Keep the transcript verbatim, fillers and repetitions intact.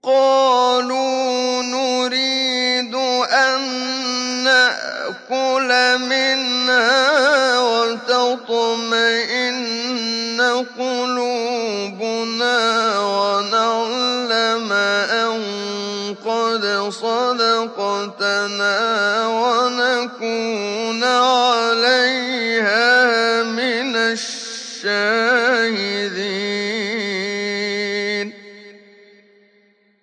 قَالُوا نُرِيدُ أَن نَّأْكُلَ مِنْهَا وَتَطْمَئِنَّ قُلُوبُنَا وَنَعْلَمَ أَن قَدْ صَدَقْتَنَا وَنَكُونَ عَلَيْهَا